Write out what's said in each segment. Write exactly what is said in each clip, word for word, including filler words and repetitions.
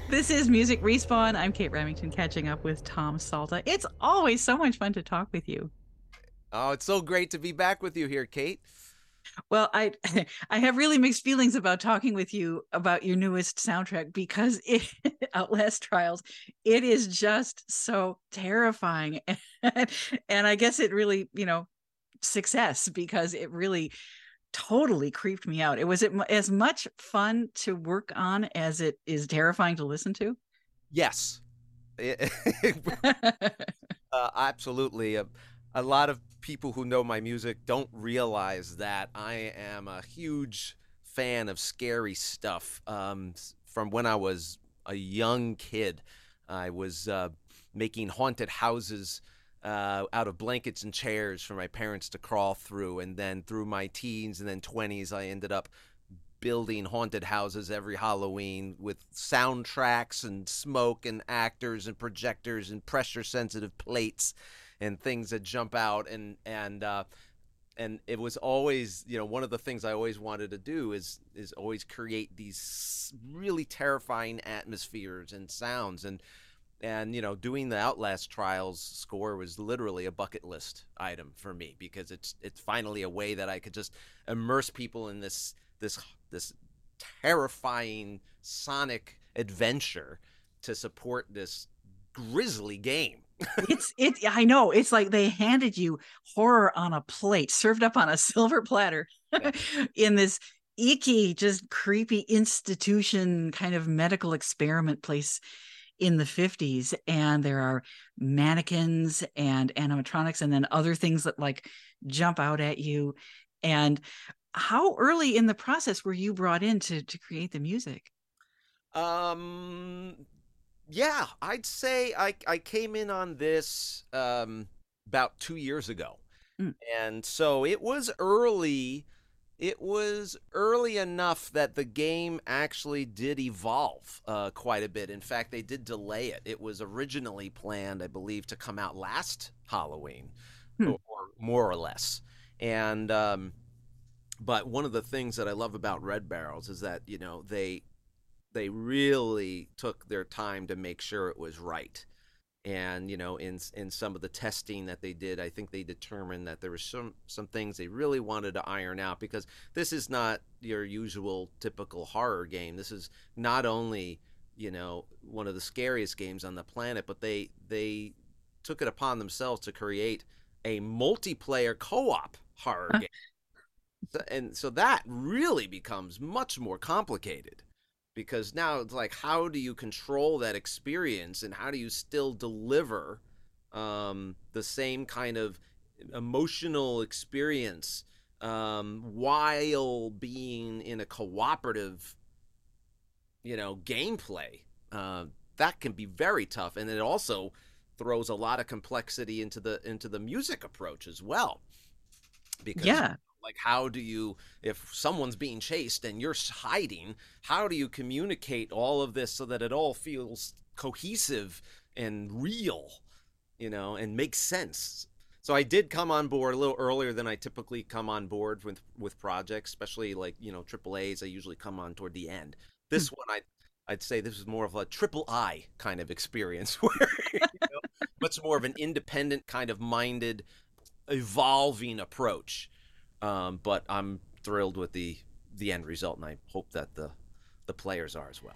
This is Music Respawn. I'm Kate Remington catching up with Tom Salta. It's always so much fun to talk with you. Oh, it's so great to be back with you here, Kate. Well, I I have really mixed feelings about talking with you about your newest soundtrack because it Outlast Trials, it is just so terrifying. And, and I guess it really, you know, success because it really totally creeped me out. It was it as much fun to work on as it is terrifying to listen to. Yes, uh, absolutely. A, a lot of people who know my music don't realize that I am a huge fan of scary stuff. Um, from when I was a young kid, I was uh, making haunted houses uh, out of blankets and chairs for my parents to crawl through. And then through my teens and then twenties, I ended up building haunted houses every Halloween with soundtracks and smoke and actors and projectors and pressure sensitive plates and things that jump out and and uh, and it was always, you know, one of the things I always wanted to do is is always create these really terrifying atmospheres and sounds. And and you know, doing the Outlast Trials score was literally a bucket list item for me because it's it's finally a way that I could just immerse people in this this this terrifying sonic adventure to support this grisly game. It's it I know. It's like they handed you horror on a plate, served up on a silver platter Yeah. in this icky, just creepy institution kind of medical experiment place in the fifties. And there are mannequins and animatronics and then other things that like jump out at you. And how early in the process were you brought in to to create the music? Um yeah, I'd say I I came in on this um about two years ago. Mm, And so it was early. It was early enough that the game actually did evolve uh, quite a bit. In fact, they did delay it. It was originally planned, I believe, to come out last Halloween, hmm. or, or more or less. And um, but one of the things that I love about Red Barrels is that, you know, they they really took their time to make sure it was right. And you know, in in some of the testing that they did, I think they determined that there were some some things they really wanted to iron out, because this is not your usual typical horror game. This is not only, you know, one of the scariest games on the planet, but they they took it upon themselves to create a multiplayer co-op horror game. So, and so that really becomes much more complicated, because now it's like, how do you control that experience and how do you still deliver um, the same kind of emotional experience um, while being in a cooperative, you know, gameplay? Uh, that can be very tough, and it also throws a lot of complexity into the into the music approach as well, because Yeah. like, how do you, if someone's being chased and you're hiding, how do you communicate all of this so that it all feels cohesive and real, you know, and makes sense? So I did come on board a little earlier than I typically come on board with with projects, especially like, you know, triple A's. I usually come on toward the end. Hmm. This one, I I'd say this is more of a triple I kind of experience where, you know, much more of an independent kind of minded, evolving approach. Um, but I'm thrilled with the the end result, and I hope that the the players are as well.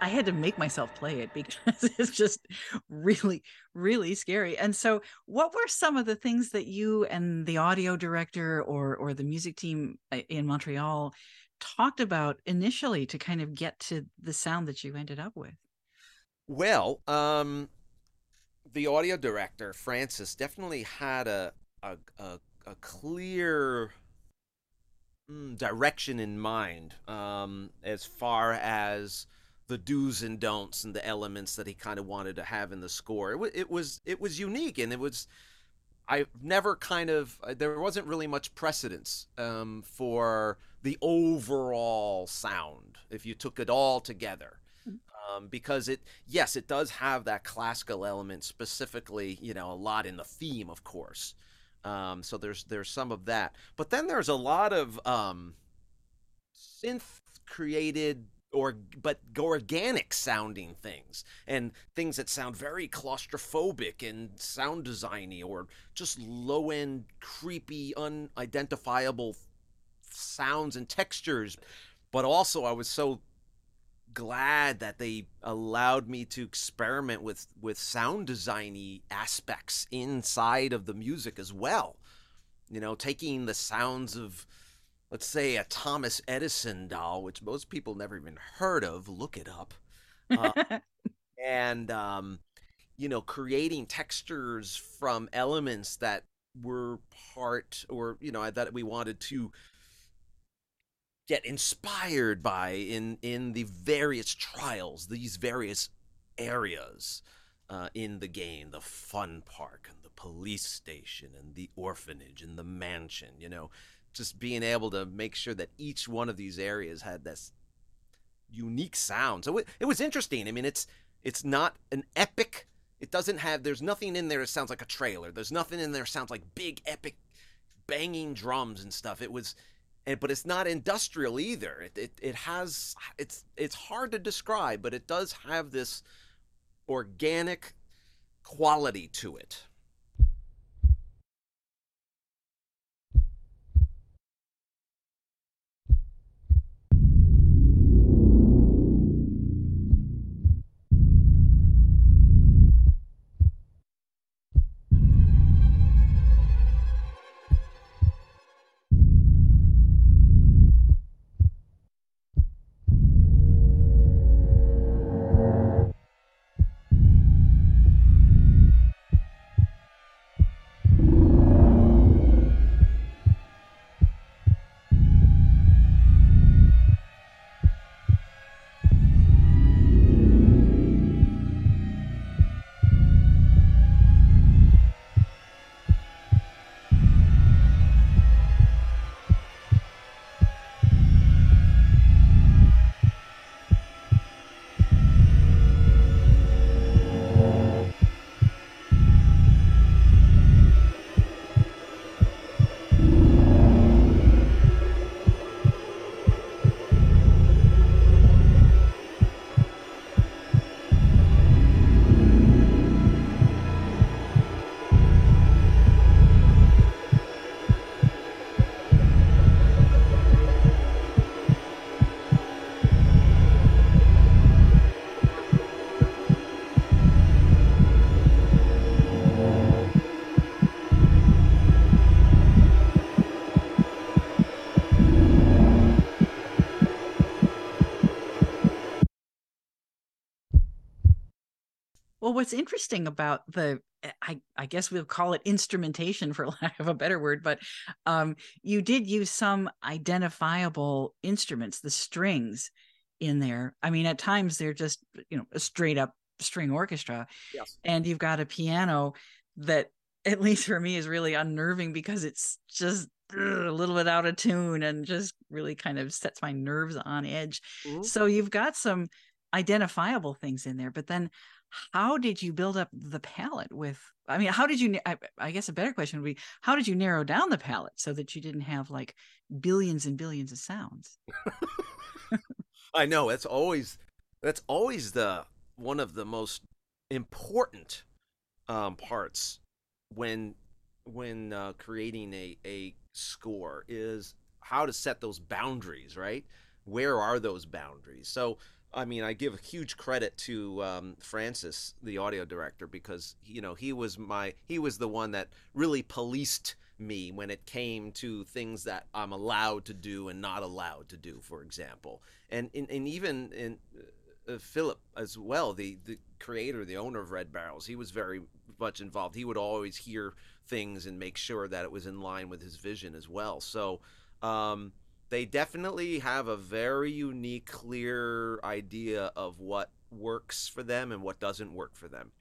I had to make myself play it because it's just really, really scary. And so, what were some of the things that you and the audio director or or the music team uh, in Montreal talked about initially to kind of get to the sound that you ended up with? Well, um, the audio director Francis definitely had a a a, a clear mm, direction in mind, um, as far as the do's and don'ts and the elements that he kind of wanted to have in the score. It, w- it was it was unique, and it was I've never kind of uh, there wasn't really much precedence, um, for the overall sound if you took it all together. Um, because it, yes, it does have that classical element, specifically, you know, a lot in the theme, of course. Um, so there's there's some of that, but then there's a lot of um, synth created or but organic sounding things, and things that sound very claustrophobic and sound designy, or just low end creepy unidentifiable sounds and textures. But also I was so glad that they allowed me to experiment with with sound designy aspects inside of the music as well, you know, taking the sounds of, let's say, a Thomas Edison doll, which most people never even heard of. Look it up. Uh, and, um, you know, creating textures from elements that were part, or, you know, that we wanted to get inspired by in, in the various trials, these various areas uh, in the game, the fun park and the police station and the orphanage and the mansion, you know, just being able to make sure that each one of these areas had this unique sound. So it, it was interesting. I mean, it's it's not an epic. It doesn't have. There's nothing in there that sounds like a trailer. There's nothing in there that sounds like big epic banging drums and stuff. It was, and, but it's not industrial either. It, it it has. It's it's hard to describe, but it does have this organic quality to it. Well, what's interesting about the I, I guess we'll call it instrumentation for lack of a better word, but um, you did use some identifiable instruments, the strings in there. I mean, at times they're just, you know, a straight up string orchestra, Yes. and you've got a piano that, at least for me, is really unnerving because it's just ugh, a little bit out of tune and just really kind of sets my nerves on edge. Mm-hmm. So you've got some identifiable things in there, but then how did you build up the palette with, I mean, how did you, I, I guess a better question would be, how did you narrow down the palette so that you didn't have like billions and billions of sounds? I know that's always that's always the one of the most important um, parts when when uh, creating a a score is how to set those boundaries, right? Where are those boundaries? So I mean, I give huge credit to um, Francis, the audio director, because you know he was my he was the one that really policed me when it came to things that I'm allowed to do and not allowed to do, for example, and and, and even in uh, Philip as well, the the creator, the owner of Red Barrels, he was very much involved. He would always hear things and make sure that it was in line with his vision as well. So. Um, they definitely have a very unique, clear idea of what works for them and what doesn't work for them.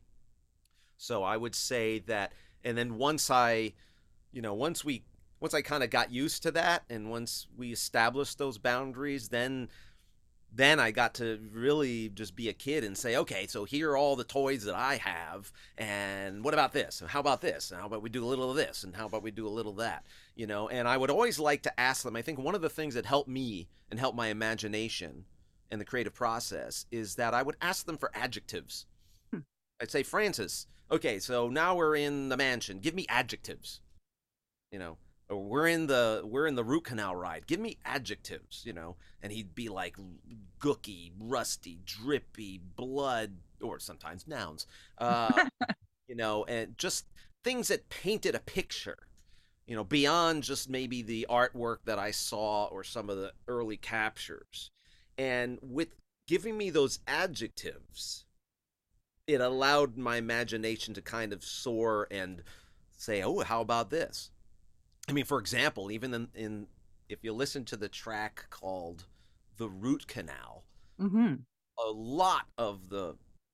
So I would say that, and then once I, you know, once we, once I kind of got used to that, and once we established those boundaries, then then I got to really just be a kid and say, okay, so here are all the toys that I have, and what about this? And how about this? And how about we do a little of this? And how about we do a little of that? You know, and I would always like to ask them. I think one of the things that helped me and helped my imagination and the creative process is that I would ask them for adjectives. Hmm. I'd say, Francis, okay, so now we're in the mansion. Give me adjectives. You know, or we're in the we're in the root canal ride. Give me adjectives, you know. And he'd be like gooky, rusty, drippy, blood, or sometimes nouns. Uh, you know, and just things that painted a picture, you know, beyond just maybe the artwork that I saw or some of the early captures. And with giving me those adjectives, it allowed my imagination to kind of soar and say, oh, how about this? I mean, for example, even in, in if you listen to the track called The Root Canal, Mm-hmm. a lot of the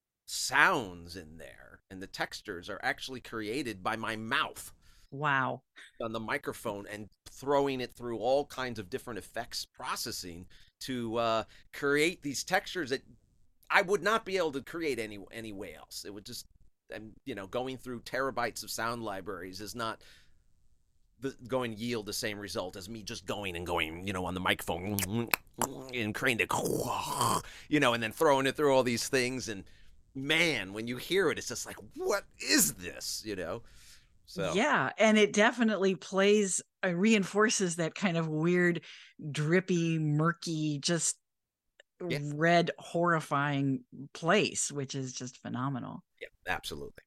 sounds in there and the textures are actually created by my mouth Wow. on the microphone and throwing it through all kinds of different effects processing to uh, create these textures that I would not be able to create any anywhere else. It would just, and you know, going through terabytes of sound libraries is not the, going to yield the same result as me just going and going, you know, on the microphone and creating the, you know, and then throwing it through all these things. And man, when you hear it, it's just like, what is this, you know? So Yeah, and it definitely plays, uh, reinforces that kind of weird, drippy, murky, just yeah, red, horrifying place, which is just phenomenal. yeah, absolutely.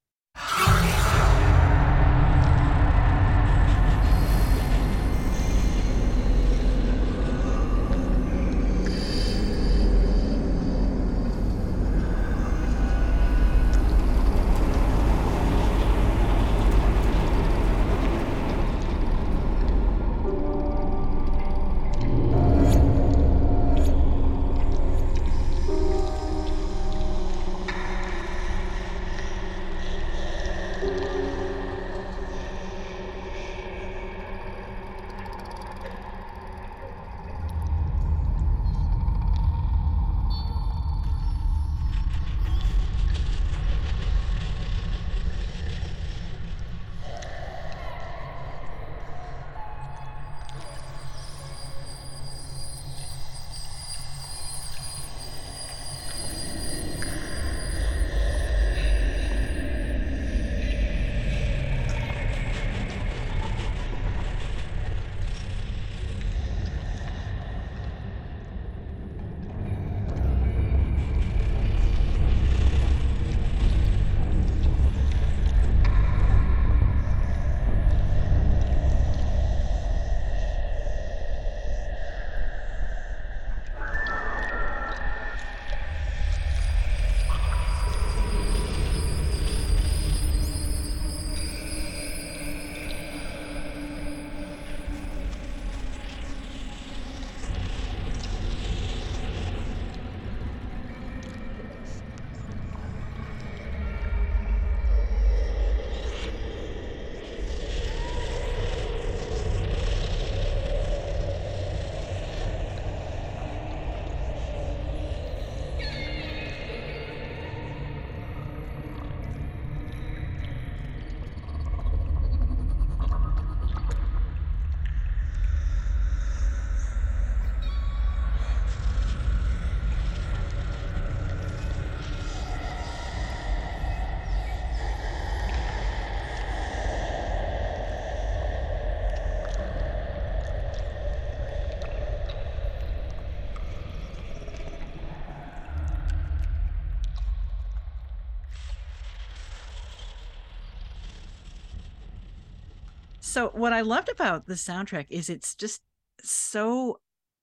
So what I loved about the soundtrack is it's just so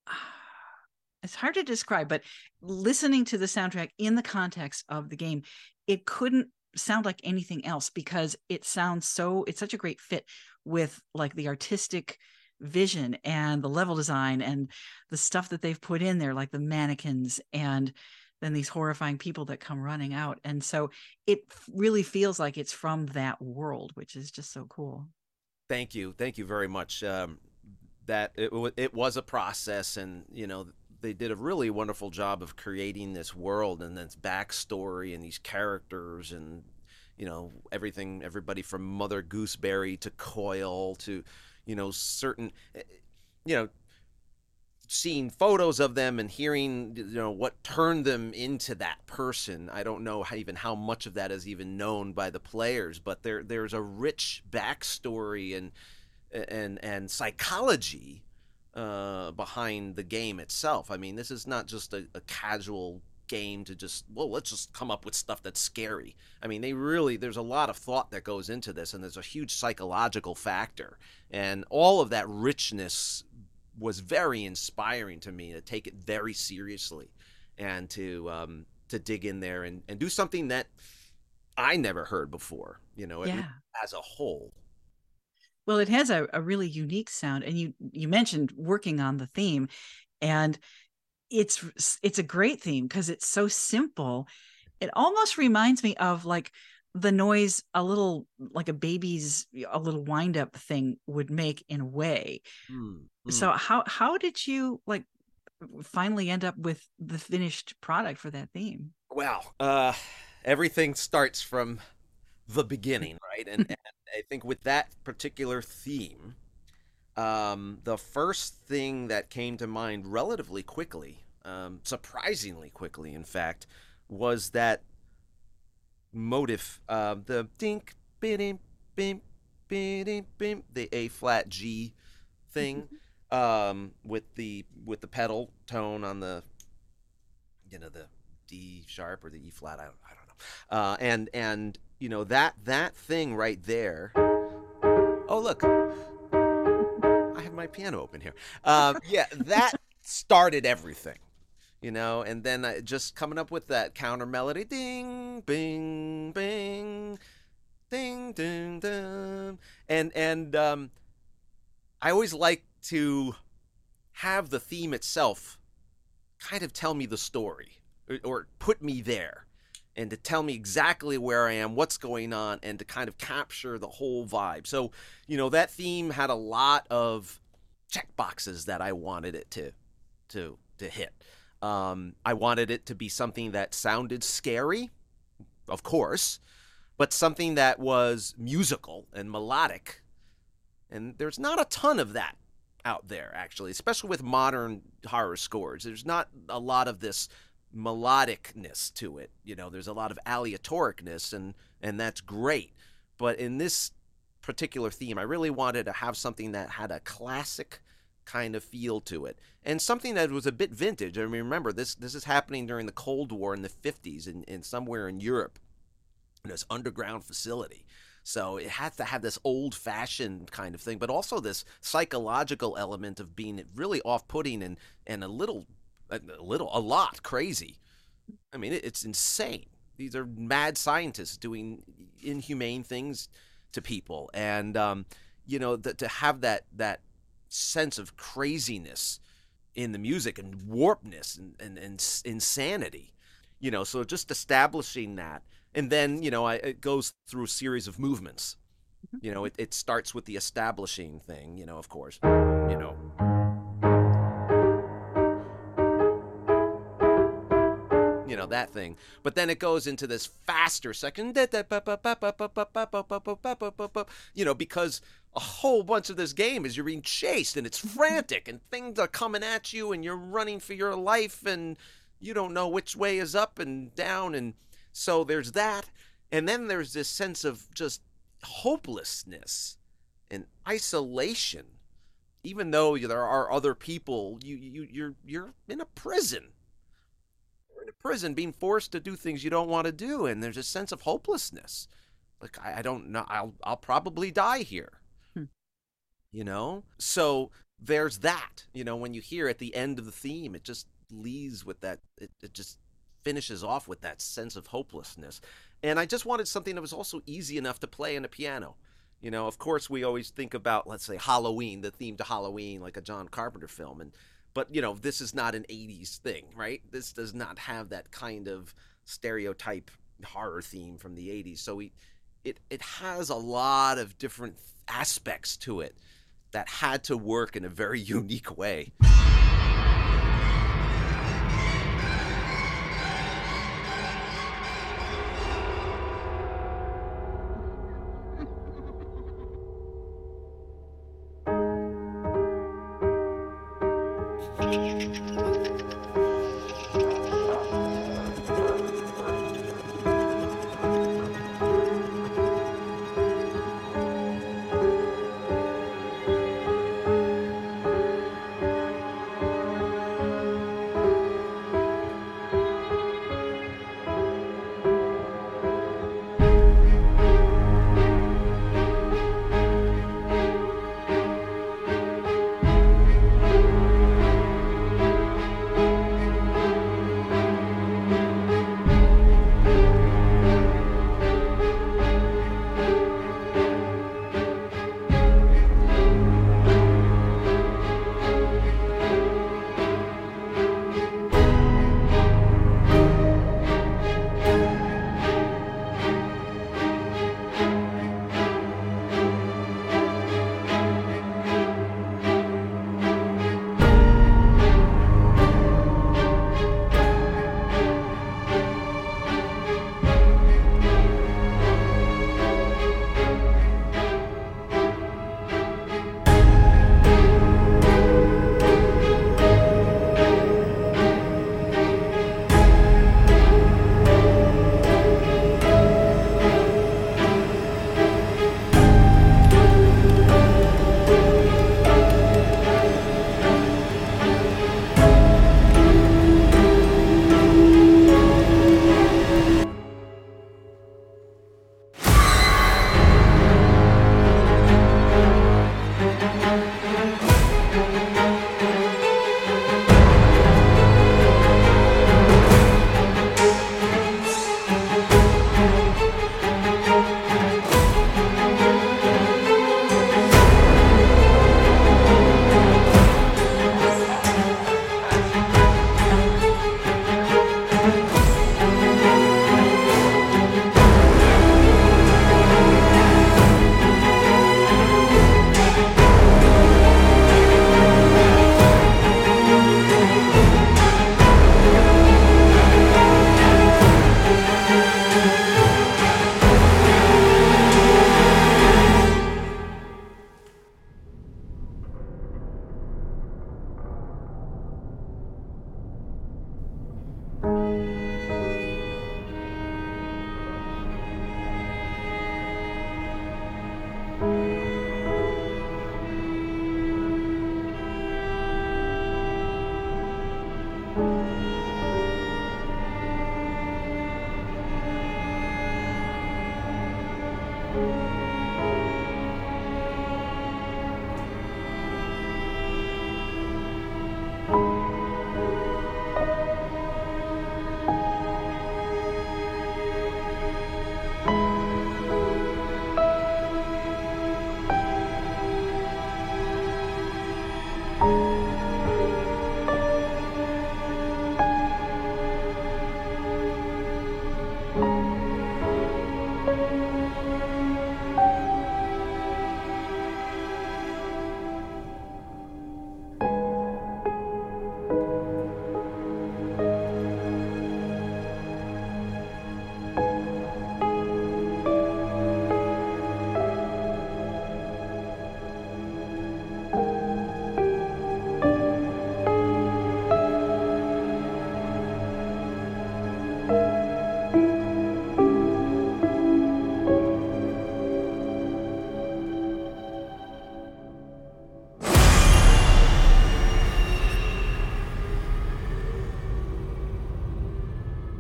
it's hard to describe, but listening to the soundtrack in the context of the game, it couldn't sound like anything else because it sounds so it's such a great fit with like the artistic vision and the level design and the stuff that they've put in there, like the mannequins and then these horrifying people that come running out. And so it really feels like it's from that world, which is just so cool. Thank you, thank you very much. Um, that it, it was a process, and you know they did a really wonderful job of creating this world and this backstory and these characters and you know everything, everybody from Mother Gooseberry to Coil to you know certain you know seeing photos of them and hearing you know what turned them into that person. I don't know how, even how much of that is even known by the players, but there there's a rich backstory and and and psychology uh, behind the game itself. I mean, this is not just a, a casual game to just, well, let's just come up with stuff that's scary. I mean, they really, there's a lot of thought that goes into this, and there's a huge psychological factor, and all of that richness was very inspiring to me to take it very seriously and to um, to dig in there and, and do something that I never heard before, you know, Yeah. as a whole. Well, it has a, a really unique sound. And you you mentioned working on the theme, and it's it's a great theme because it's so simple. It almost reminds me of like the noise a little like a baby's a little wind up thing would make in a way. Mm, mm. So how how did you like finally end up with the finished product for that theme? Well, uh, everything starts from the beginning, right? And, and I think with that particular theme, um, the first thing that came to mind relatively quickly, um, surprisingly quickly, in fact, was that motive, uh, the dink, bim, bim, bim, bim, the A flat G thing, um, with the with the pedal tone on the, you know, the D sharp or the E flat. I don't, I don't know. Uh, and and you know that that thing right there. Oh look, I have my piano open here. Um, yeah, that started everything. You know, and then uh, just coming up with that counter melody, ding, bing, bing, ding, ding, ding, and and um, I always like to have the theme itself kind of tell me the story or, or put me there and to tell me exactly where I am, what's going on, and to kind of capture the whole vibe. So, you know, that theme had a lot of check boxes that I wanted it to to to hit. Um, I wanted it to be something that sounded scary, of course, but something that was musical and melodic. And there's not a ton of that out there, actually, especially with modern horror scores. There's not a lot of this melodicness to it. You know, there's a lot of aleatoricness, and and that's great. But in this particular theme, I really wanted to have something that had a classic kind of feel to it, and something that was a bit vintage. I mean, remember this this is happening during the Cold War in the fifties, in, in somewhere in Europe, in this underground facility. So it has to have this old-fashioned kind of thing, but also this psychological element of being really off-putting and and a little a little a lot crazy. I mean, it, it's insane. These are mad scientists doing inhumane things to people, and um, you know, the, to have that that sense of craziness in the music and warpness and, and, and insanity, you know, so just establishing that. And then, you know, I, it goes through a series of movements. You know, it, it starts with the establishing thing, you know, of course, you know. You know, that thing. But then it goes into this faster second, you know, because a whole bunch of this game is you're being chased and it's frantic and things are coming at you and you're running for your life and you don't know which way is up and down. And so there's that. And then there's this sense of just hopelessness and isolation. Even though there are other people, you, you, you're, you're in a prison. In a prison being forced to do things you don't want to do, and there's a sense of hopelessness. Like, I, I don't know, I'll I'll probably die here. you know? So there's that, you know, when you hear at the end of the theme, it just leaves with that, it, it just finishes off with that sense of hopelessness. And I just wanted something that was also easy enough to play on a piano. You know, of course, we always think about, let's say, Halloween, the theme to Halloween, like a John Carpenter film. And but, you know, this is not an eighties thing, right? This does not have that kind of stereotype horror theme from the eighties. So we, it, it has a lot of different aspects to it that had to work in a very unique way.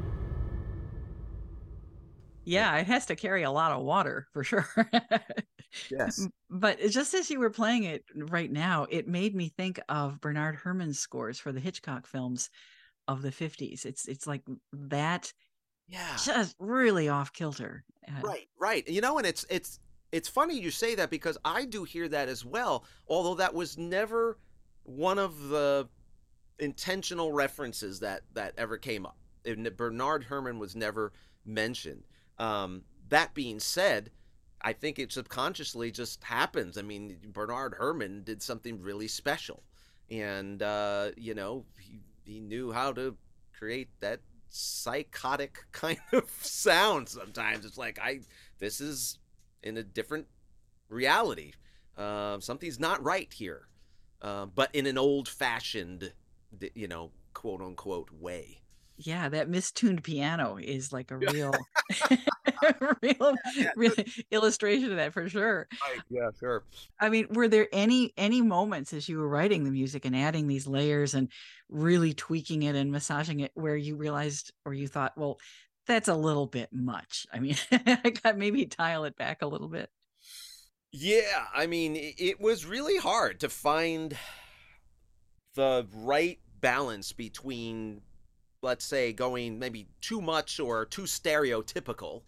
Yeah, it has to carry a lot of water for sure. Yes. But just as you were playing it right now, it made me think of Bernard Herrmann's scores for the Hitchcock films of the fifties. It's it's like that, Yeah. just really off kilter. Uh, Right, right. You know, and it's it's it's funny you say that because I do hear that as well, although that was never one of the intentional references that that ever came up. And Bernard Herrmann was never mentioned. Um, that being said, I think it subconsciously just happens. I mean, Bernard Herrmann did something really special, and uh, you know, he he knew how to create that psychotic kind of sound. Sometimes it's like I this is in a different reality. Uh, something's not right here, uh, but in an old-fashioned, you know, quote unquote way. yeah, that mistuned piano is like a Yeah, real, real, yeah, real illustration of that for sure. right. Yeah, sure. I mean, were there any any moments as you were writing the music and adding these layers and really tweaking it and massaging it where you realized or you thought, well, that's a little bit much. I mean, I got maybe dial it back a little bit. Yeah, I mean, it was really hard to find the right balance between, let's say, going maybe too much or too stereotypical,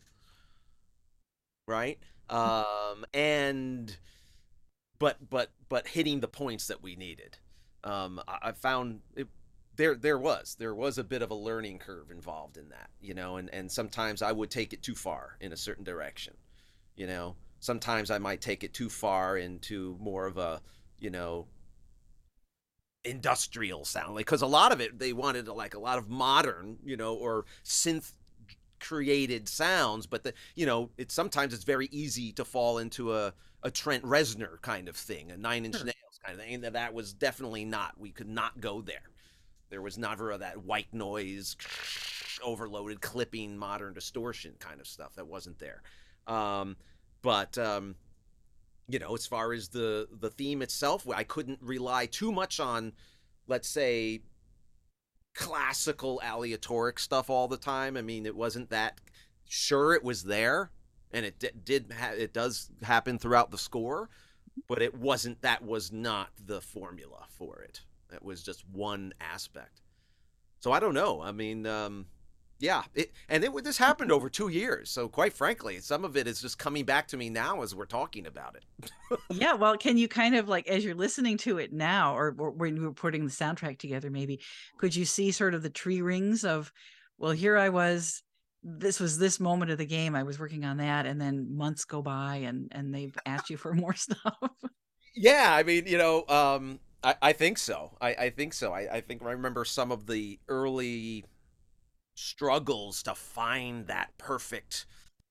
right? Um, and but but but hitting the points that we needed. Um, I, I found it, there there was there was a bit of a learning curve involved in that, you know, and and sometimes I would take it too far in a certain direction, you know. Sometimes I might take it too far into more of a, you know, industrial sound, like because a lot of it they wanted like a lot of modern, you know, or synth created sounds, but the you know it's sometimes it's very easy to fall into a a Trent Reznor kind of thing, a Nine Inch Sure. Nails kind of thing. And that that was definitely not. We could not go there. There was never that white noise, overloaded clipping, modern distortion kind of stuff that wasn't there. Um, but um, you know, as far as the the theme itself, I couldn't rely too much on, let's say, classical aleatoric stuff all the time. I mean, it wasn't that. Sure, it was there, and it did, did ha- it does happen throughout the score, but it wasn't. That was not the formula for it. That was just one aspect. So I don't know. I mean, um, yeah, it, and it this happened over two years. So quite frankly, some of it is just coming back to me now as we're talking about it. Yeah, well, can you kind of like as you're listening to it now, or, or when you were putting the soundtrack together, maybe could you see sort of the tree rings of, well, here I was, this was this moment of the game, I was working on that, and then months go by and and they've asked you for more stuff. Yeah, I mean, you know, um, I, I think so. I, I think so. I, I think I remember some of the early struggles to find that perfect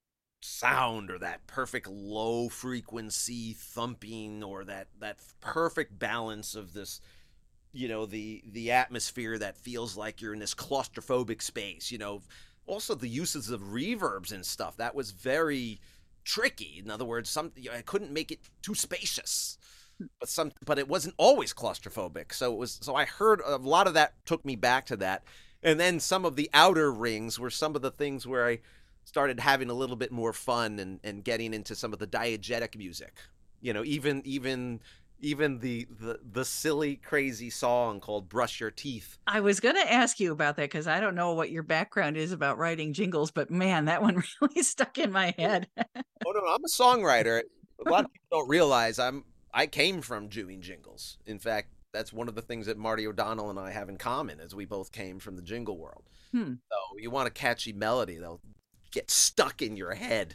sound or that perfect low frequency thumping or that that perfect balance of this, you know, the the atmosphere that feels like you're in this claustrophobic space, you know. Also the uses of reverbs and stuff, that was very tricky. In other words, some I couldn't make it too spacious, but some but it wasn't always claustrophobic. So it was so I heard a lot of that took me back to that. And then some of the outer rings were some of the things where I started having a little bit more fun and, and getting into some of the diegetic music. You know, even even even the, the the silly crazy song called Brush Your Teeth. I was going to ask you about that because I don't know what your background is about writing jingles, but man, that one really stuck in my head. Oh no, I'm a songwriter. A lot of people don't realize I'm I came from doing jingles. In fact, that's one of the things that Marty O'Donnell and I have in common is we both came from the jingle world. Hmm. So you want a catchy melody, they'll get stuck in your head.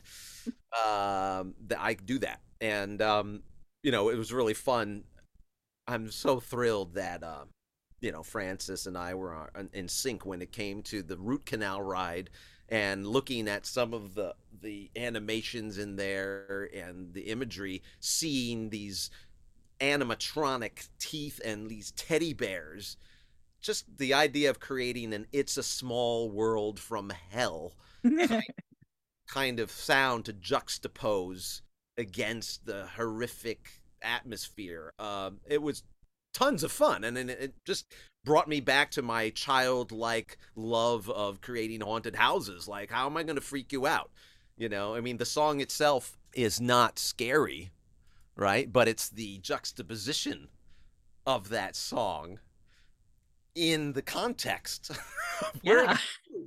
Um, that I do that, and um, you know, it was really fun. I'm so thrilled that uh, you know, Francis and I were in sync when it came to the root canal ride and looking at some of the the animations in there and the imagery, seeing these animatronic teeth and these teddy bears. Just the idea of creating an "It's a Small World from Hell" kind, kind of sound to juxtapose against the horrific atmosphere. Um, it was tons of fun, and, and it just brought me back to my childlike love of creating haunted houses. Like, how am I going to freak you out? You know, I mean, the song itself is not scary, right? But it's the juxtaposition of that song in the context of where Yeah.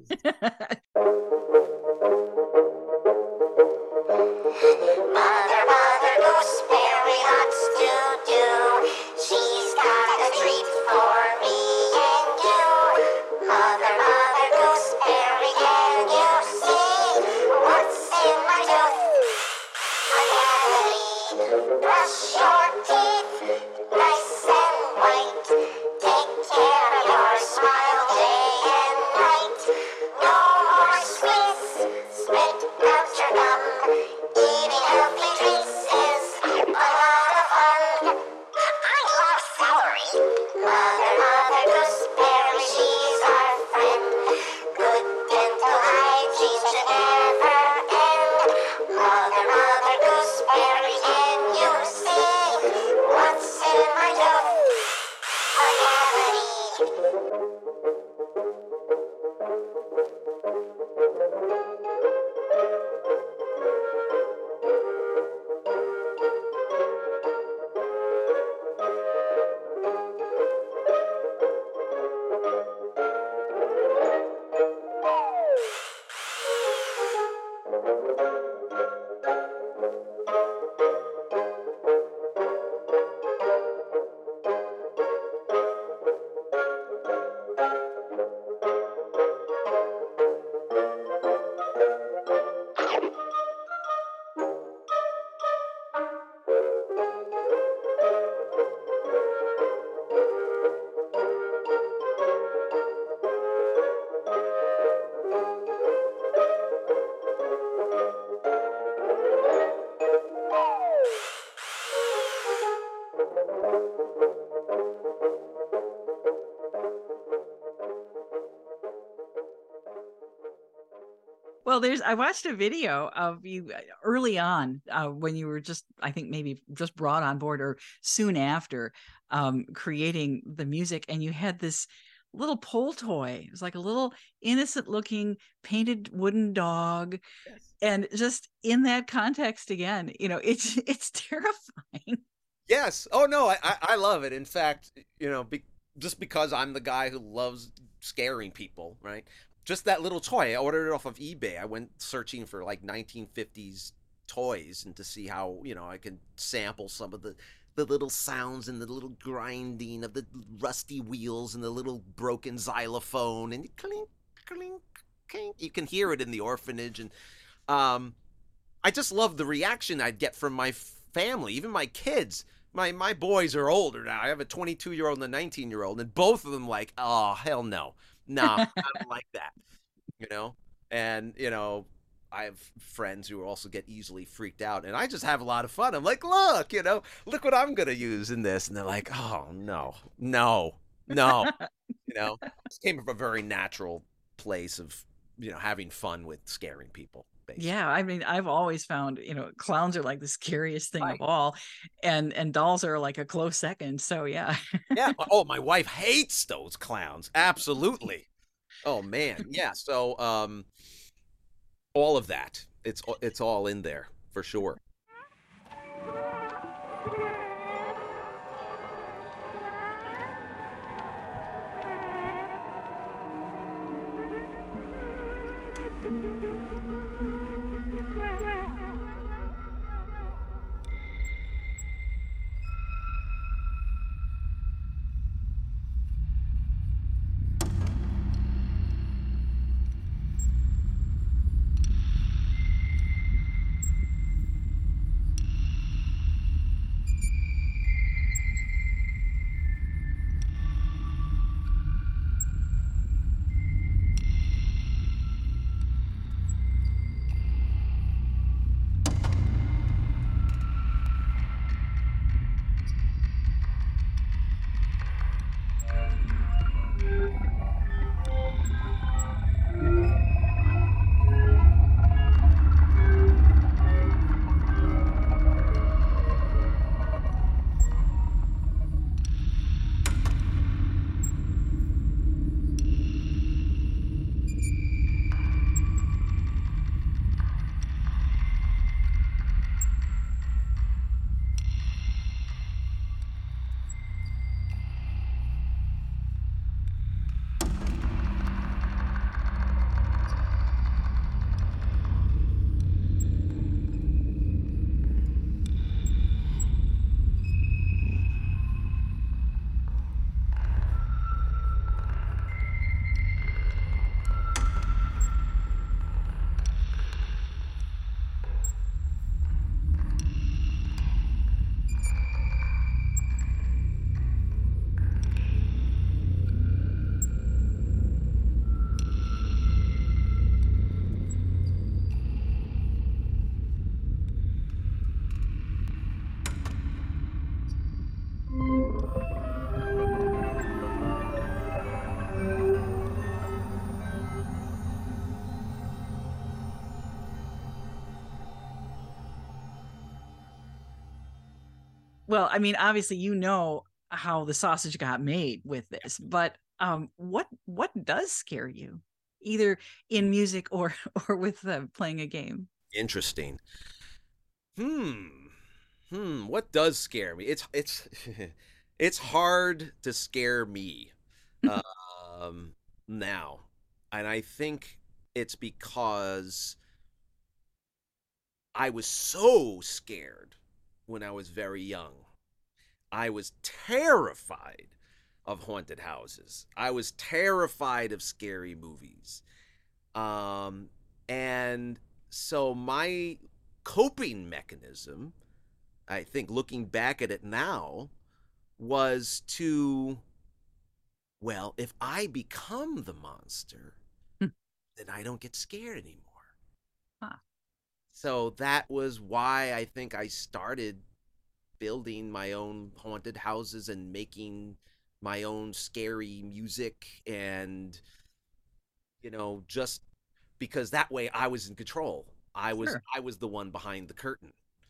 Mother, mother, gooseberry lots to do. She's got a treat for me and you. Mother, mother, gooseberry, can you see what's in my tooth? A cavity. Brush your teeth, nice and white. Take care of your smile day and night. No more squeeze, spit out your gum. Eating healthy treats is a lot of fun. I love celery. Mother, mother, gooseberry, she's our friend. Good dental hygiene should never end. Mother, mother, gooseberry, can you see what's in my tooth? A cavity. Well, there's I watched a video of you early on uh, when you were just, I think maybe just brought on board or soon after um, creating the music, and you had this little pole toy. It was like a little innocent looking painted wooden dog. Yes. And just in that context again, you know, it's it's terrifying. Yes. Oh no, I I, I love it. In fact, you know, be, just because I'm the guy who loves scaring people, right? Just that little toy, I ordered it off of eBay. I went searching for like nineteen fifties toys and to see how, you know, I could sample some of the the little sounds and the little grinding of the rusty wheels and the little broken xylophone and clink, clink, clink. You can hear it in the orphanage. And um, I just love the reaction I'd get from my family, even my kids. My my boys are older now. I have a twenty-two-year-old and a nineteen-year-old, and both of them like, oh, hell no. No, I don't like that, you know? And, you know, I have friends who also get easily freaked out, and I just have a lot of fun. I'm like, look, you know, look what I'm going to use in this. And they're like, oh, no, no, no. You know, it came from a very natural place of, you know, having fun with scaring people. Basically. Yeah, I mean, I've always found, you know, clowns are like the scariest thing Right. of all, and and dolls are like a close second. So yeah. Yeah. Oh, my wife hates those clowns. Absolutely. Oh man. Yeah. So, um, all of that. It's it's all in there for sure. well, I mean, obviously, you know how the sausage got made with this, but um, what what does scare you, either in music or or with uh, playing a game? Interesting. Hmm. Hmm. What does scare me? It's it's it's hard to scare me um, now, and I think it's because I was so scared when I was very young. I was terrified of haunted houses. I was terrified of scary movies. Um, and so my coping mechanism, I think looking back at it now, was to, well, if I become the monster, Hmm. then I don't get scared anymore. Huh. So that was why I think I started building my own haunted houses and making my own scary music, and you know, just because that way I was in control. I was Sure. I was the one behind the curtain.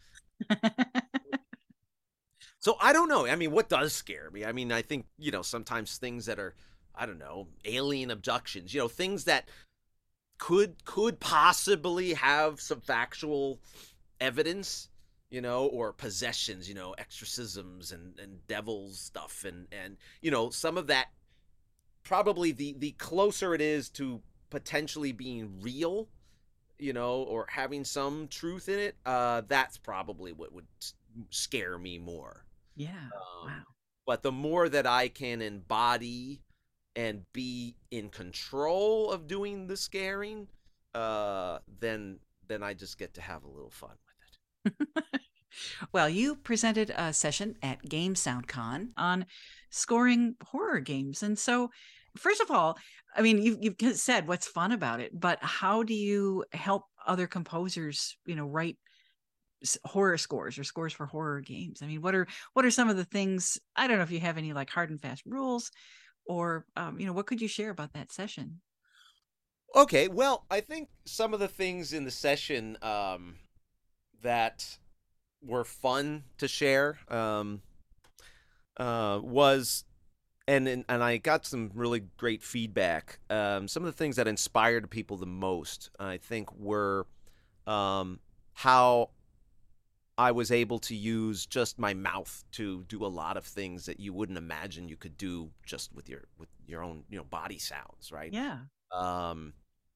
So I don't know. I mean, what does scare me? I mean, I think, you know, sometimes things that are, I don't know, alien abductions, you know, things that could could possibly have some factual evidence, you know, or possessions, you know, exorcisms and and devil stuff, and and you know, some of that, probably the the closer it is to potentially being real, you know, or having some truth in it, uh that's probably what would scare me more. Yeah. Um, Wow. but the more that I can embody and be in control of doing the scaring, uh, then then I just get to have a little fun with it. Well, you presented a session at Game SoundCon on scoring horror games. And so, first of all, I mean, you've, you've said what's fun about it, but how do you help other composers, you know, write s- horror scores or scores for horror games? I mean, what are what are some of the things? I don't know if you have any like hard and fast rules, or um, you know, what could you share about that session? Okay, well, I think some of the things in the session um, that were fun to share um, uh, was, and and and I got some really great feedback. Um, some of the things that inspired people the most, I think, were um, how I was able to use just my mouth to do a lot of things that you wouldn't imagine you could do just with your with your own, you know, body sounds, right? Yeah. Um,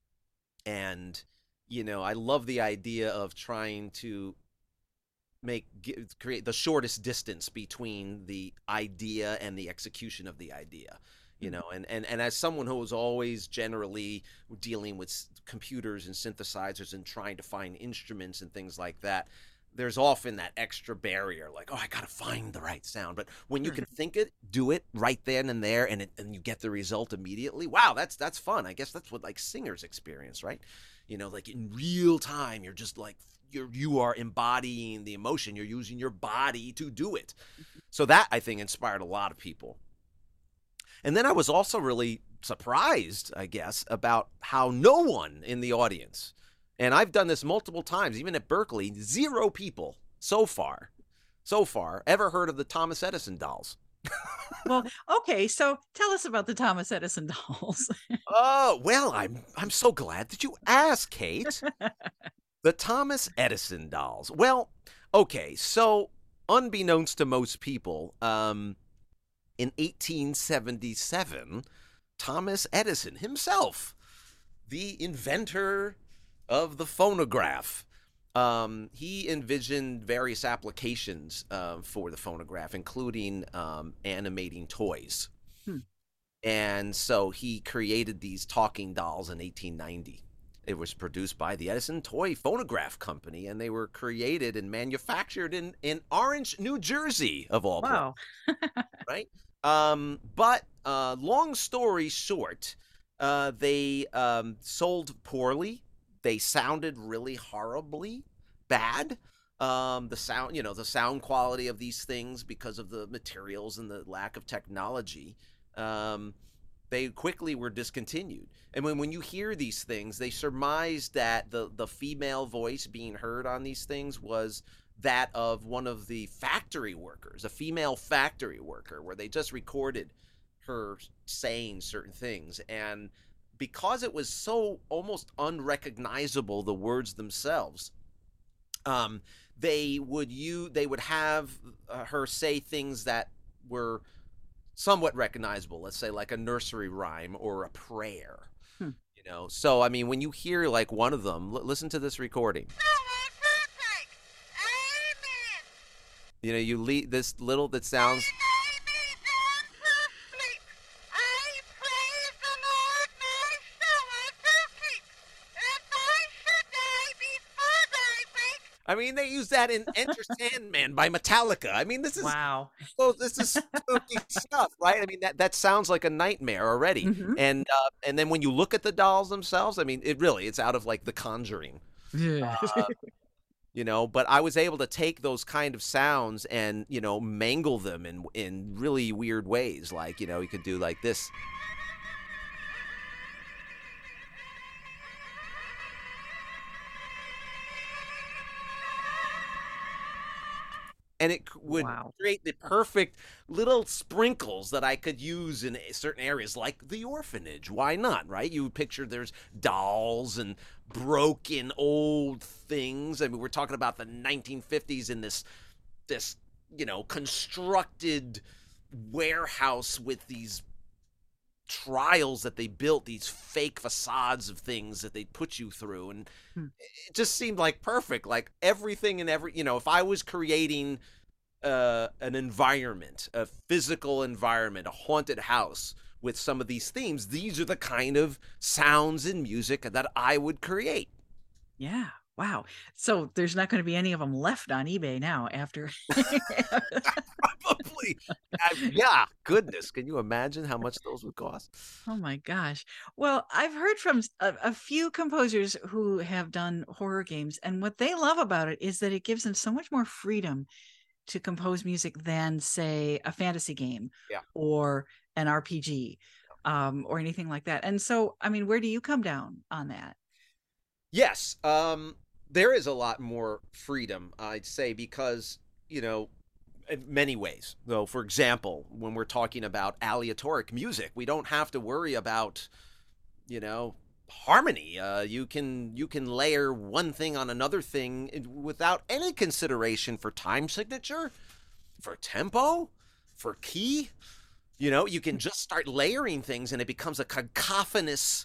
and you know, I love the idea of trying to make get, create the shortest distance between the idea and the execution of the idea, you know. And and, and as someone who was always generally dealing with computers and synthesizers and trying to find instruments and things like that, there's often that extra barrier, like, oh, I gotta find the right sound. But when you Sure. can think it, do it right then and there, and it, and you get the result immediately, wow, that's that's fun. I guess that's what like singers experience, right? You know, like in real time, you're just like, you're you are embodying the emotion, you're using your body to do it. So that, I think, inspired a lot of people. And then I was also really surprised, I guess, about how no one in the audience, and I've done this multiple times, even at Berkeley, zero people so far, so far, ever heard of the Thomas Edison dolls. Well, okay. So tell us about the Thomas Edison dolls. Oh, well, I'm I'm so glad that you asked, Kate. The Thomas Edison dolls. Well, okay, so unbeknownst to most people, um, in eighteen seventy-seven, Thomas Edison himself, the inventor of the phonograph, um, he envisioned various applications uh, for the phonograph, including um, animating toys. Hmm. And so he created these talking dolls in eighteen ninety. It was produced by the Edison Toy Phonograph Company, and they were created and manufactured in, in Orange, New Jersey, of all places. Wow. Right? Um, but uh, long story short, uh, they um, sold poorly. They sounded really horribly bad. Um, the sound, you know, the sound quality of these things, because of the materials and the lack of technology, um, they quickly were discontinued. And when, when you hear these things, they surmised that the, the female voice being heard on these things was that of one of the factory workers, a female factory worker, where they just recorded her saying certain things. And because it was so almost unrecognizable, the words themselves, um, they would you they would have uh, her say things that were somewhat recognizable. Let's say like a nursery rhyme or a prayer. Hmm. You know, so I mean, when you hear like one of them, l- listen to this recording. You know, you lead this little that sounds. I mean, they use that in Enter Sandman by Metallica. I mean, this is Wow. so this is spooky stuff, right? I mean, that that sounds like a nightmare already. Mhm. And uh, and then when you look at the dolls themselves, I mean, it really it's out of like The Conjuring. Yeah. Uh, you know, but I was able to take those kind of sounds and, you know, mangle them in in really weird ways. Like, you know, you could do like this. And it c- would Wow. create the perfect little sprinkles that I could use in a- certain areas, like the orphanage. Why not, right? You picture there's dolls and broken old things. I mean, we're talking about the nineteen fifties in this, this, you know, constructed warehouse with these trials that they built, these fake facades of things that they put you through, and Hmm. it just seemed like perfect. Like everything and every, you know, if I was creating uh, an environment, a physical environment, a haunted house with some of these themes, these are the kind of sounds and music that I would create. Yeah. Wow. So there's not going to be any of them left on eBay now after. Probably. I- yeah, goodness. Can you imagine how much those would cost? Oh my gosh. Well, I've heard from s- a, a few composers who have done horror games, and what they love about it is that it gives them so much more freedom to compose music than, say, a fantasy game Yeah. or an R P G, um, or anything like that. And so, I mean, where do you come down on that? Yes, um, there is a lot more freedom, I'd say, because, you know, in many ways. Though, for example, when we're talking about aleatoric music, we don't have to worry about, you know, harmony. Uh, you can you can layer one thing on another thing in- without any consideration for time signature, for tempo, for key. You know, you can just start layering things and it becomes a cacophonous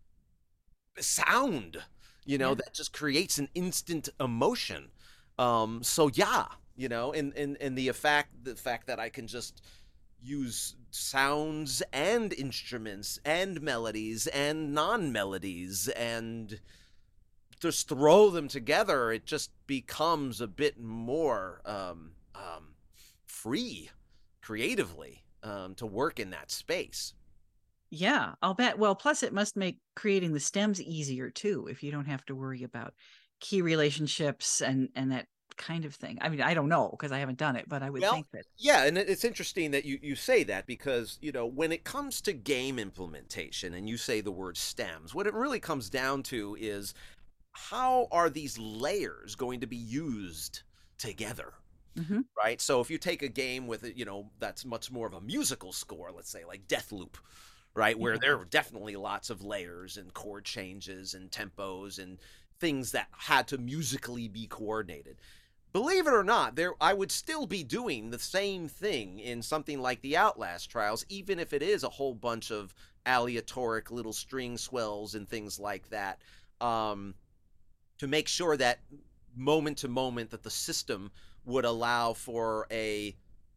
sound, you know, Yeah. that just creates an instant emotion. Um, so yeah, you know, and, and, and the fact, the fact that I can just use sounds and instruments and melodies and non-melodies and just throw them together, it just becomes a bit more um, um, free creatively um, to work in that space. Yeah, I'll bet. Well, plus it must make creating the stems easier too, if you don't have to worry about key relationships and and that kind of thing. I mean, I don't know because I haven't done it, but I would Well, think that. yeah, and it- it's interesting that you, you say that because, you know, when it comes to game implementation and you say the word stems, what it really comes down to is how are these layers going to be used together? Mhm. Right? So if you take a game with, you know, that's much more of a musical score, let's say like Deathloop, right? Where Yeah. there were definitely lots of layers and chord changes and tempos and things that had to musically be coordinated. Believe it or not, there I would still be doing the same thing in something like the Outlast trials, even if it is a whole bunch of aleatoric little string swells and things like that, um, to make sure that moment to moment that the system would allow for a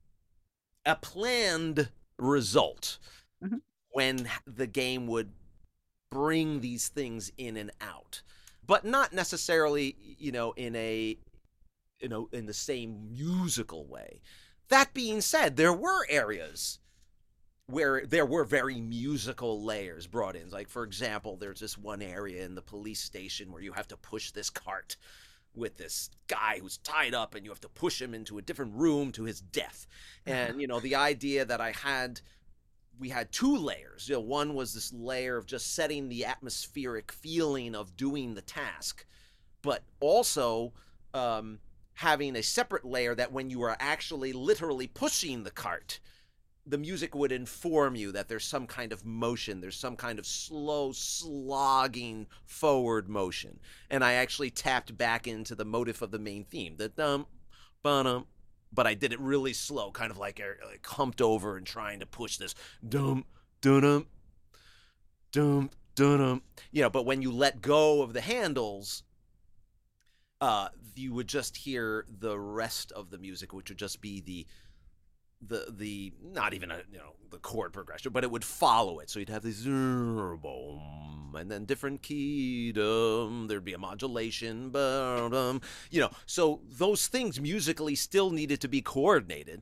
a planned result Mhm. when the game would bring these things in and out, but not necessarily, you know, in a you know, in the same musical way. That being said, there were areas where there were very musical layers brought in. Like, for example, there's this one area in the police station where you have to push this cart with this guy who's tied up and you have to push him into a different room to his death. And, you know, the idea that I had we had two layers. You know, one was this layer of just setting the atmospheric feeling of doing the task, but also um, having a separate layer that when you are actually literally pushing the cart, the music would inform you that there's some kind of motion, there's some kind of slow slogging forward motion. And I actually tapped back into the motif of the main theme, the dum, ba-dum, but I did it really slow, kind of like, like humped over and trying to push this dum, dum, dum, dum. You know, but when you let go of the handles, uh, you would just hear the rest of the music, which would just be the the the not even a you know the chord progression, but it would follow it. So you'd have this boom, and then different key dum. There'd be a modulation, dum, you know. So those things musically still needed to be coordinated.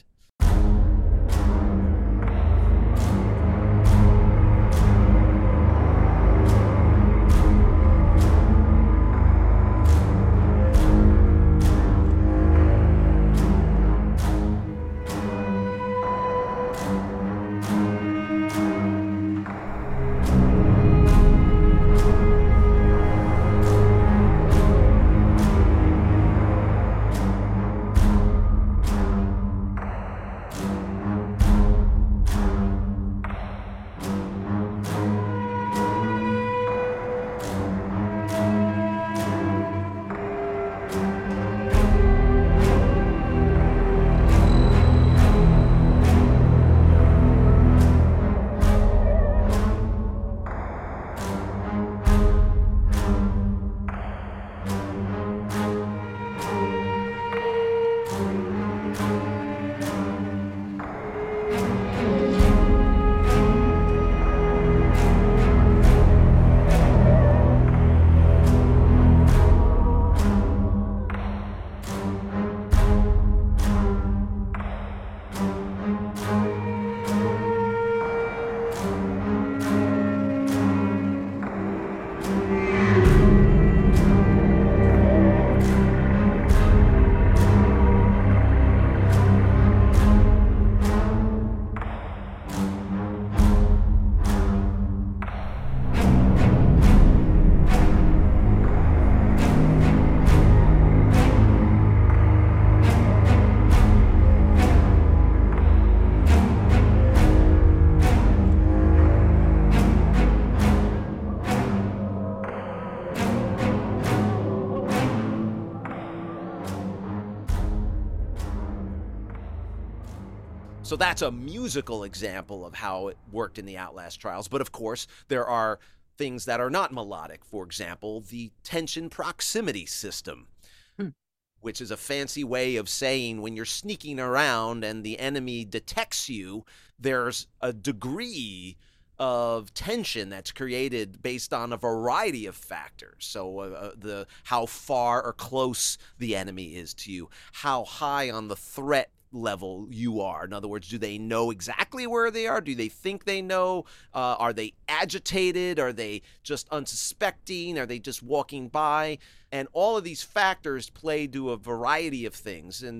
So that's a musical example of how it worked in the Outlast trials. But of course, there are things that are not melodic. For example, the tension proximity system, hmm. which is a fancy way of saying when you're sneaking around and the enemy detects you, there's a degree of tension that's created based on a variety of factors. So uh, the how far or close the enemy is to you, how high on the threat level you are. In other words, do they know exactly where they are? Do they think they know? Uh, are they agitated? Are they just unsuspecting? Are they just walking by? And all of these factors play to a variety of things. And,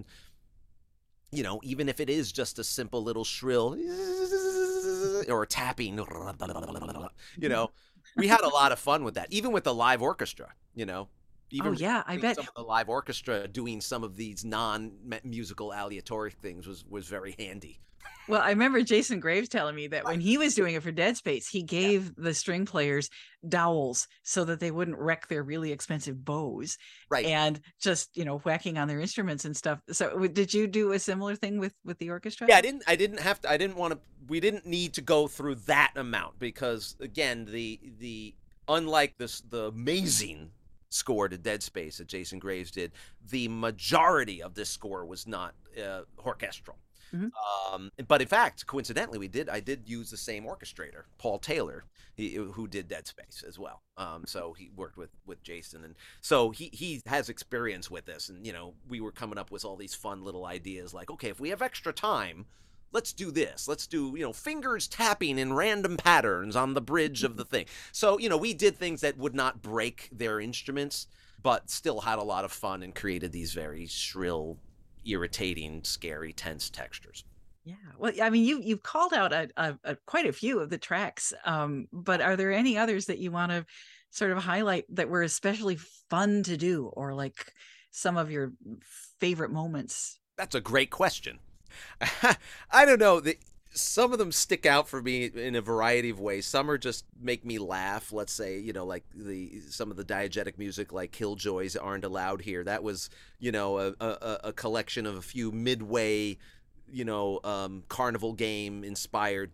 you know, even if it is just a simple little shrill or tapping, you know, we had a lot of fun with that, even with the live orchestra, you know. Even oh yeah, I bet some of the live orchestra doing some of these non-musical aleatory things was was very handy. Well, I remember Jason Graves telling me that when he was doing it for Dead Space, he gave yeah. the string players dowels so that they wouldn't wreck their really expensive bows, right? And just you know whacking on their instruments and stuff. So, did you do a similar thing with with the orchestra? Yeah, I didn't. I didn't have to. I didn't want to. We didn't need to go through that amount because, again, the the unlike this the amazing score to Dead Space that Jason Graves did, the majority of this score was not uh, orchestral. Mm-hmm. Um, but in fact, coincidentally, we did. I did use the same orchestrator, Paul Taylor, he, who did Dead Space as well. Um, so he worked with, with Jason, and so he he has experience with this. And you know, we were coming up with all these fun little ideas, like, okay, if we have extra time, let's do this. Let's do, you know, fingers tapping in random patterns on the bridge of the thing. So, you know, we did things that would not break their instruments, but still had a lot of fun and created these very shrill, irritating, scary, tense textures. Yeah. Well, I mean, you, you've called out a, a, a quite a few of the tracks, um, but are there any others that you want to sort of highlight that were especially fun to do or like some of your favorite moments? That's a great question. I don't know. The, some of them stick out for me in a variety of ways. Some are just make me laugh. Let's say, you know, like the some of the diegetic music, like Killjoys Aren't Allowed Here. That was, you know, a, a, a collection of a few midway, you know, um, carnival game inspired.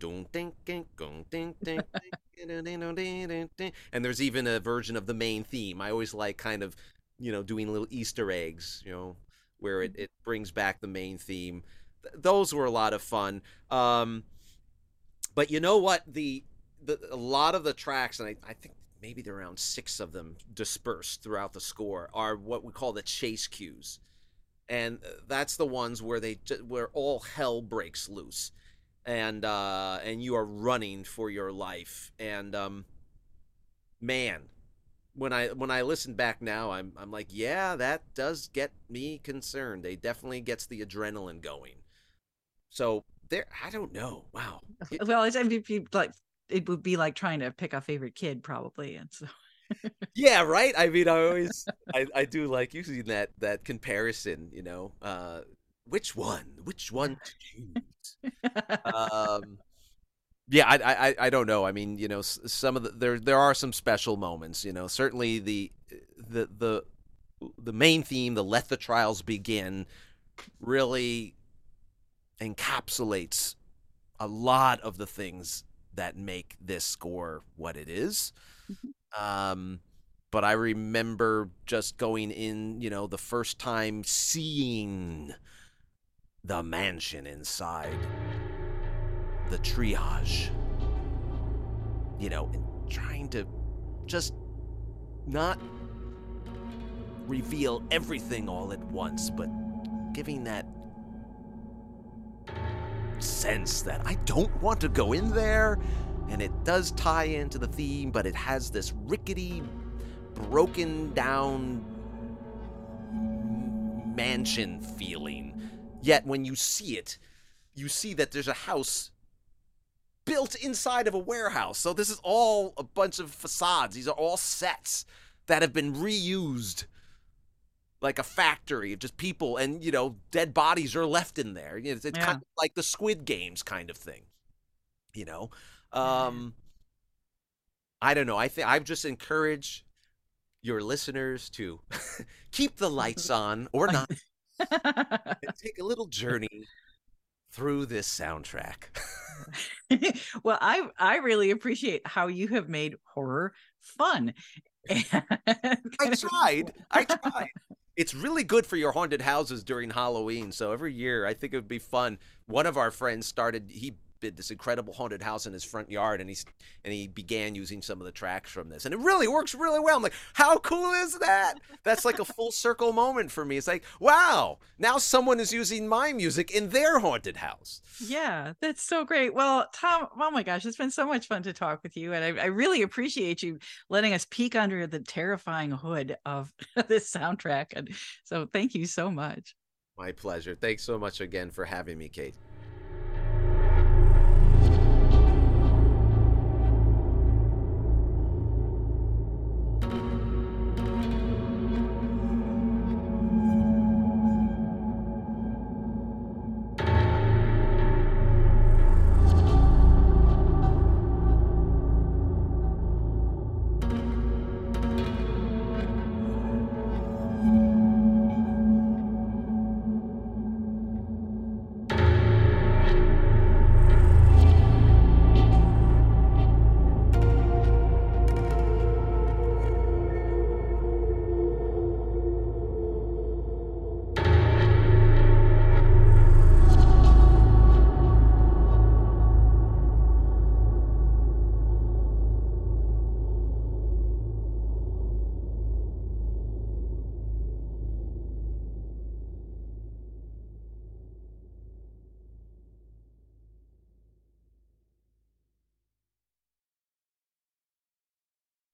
And there's even a version of the main theme. I always like kind of, you know, doing little Easter eggs, you know, where it, it brings back the main theme. Th- those were a lot of fun. Um, but you know what? The, the a lot of the tracks, and I, I think maybe there are around six of them dispersed throughout the score, are what we call the chase cues. And that's the ones where they where all hell breaks loose, and uh, and you are running for your life. And um, man, when I when I listen back now, I'm I'm like, yeah, that does get me concerned. It definitely gets the adrenaline going. So there, I don't know. Wow. It, Well, it's, I mean, if you like, it would be like trying to pick a favorite kid, probably, and so. yeah, right. I mean, I always, I, I do like using that that comparison. You know, uh, which one, which one to choose? um, yeah, I, I, I don't know. I mean, you know, some of the there there are some special moments. You know, certainly the the the the main theme, the "Let the Trials Begin," really encapsulates a lot of the things that make this score what it is. Um, but I remember just going in, you know, the first time seeing the mansion inside, the triage, you know, and trying to just not reveal everything all at once, but giving that sense that I don't want to go in there. And it does tie into the theme, but it has this rickety, broken down mansion feeling. Yet when you see it, you see that there's a house built inside of a warehouse. So this is all a bunch of facades. These are all sets that have been reused like a factory of just people, and, you know, dead bodies are left in there. It's, it's yeah. kind of like the Squid Games kind of thing, you know? Um, I don't know. I think I've just encouraged your listeners to keep the lights on or not, and take a little journey through this soundtrack. Well, I I really appreciate how you have made horror fun. I tried. I tried. It's really good for your haunted houses during Halloween. So every year, I think it would be fun. One of our friends started. He did this incredible haunted house in his front yard, and he's and he began using some of the tracks from this, and it really works really well. I'm like, how cool is that? That's like a full circle moment for me. It's like, wow, now someone is using my music in their haunted house. Yeah, that's so great. Well, Tom, oh my gosh, it's been so much fun to talk with you, and I, I really appreciate you letting us peek under the terrifying hood of this soundtrack. And so thank you so much. My pleasure. Thanks so much again for having me, Kate.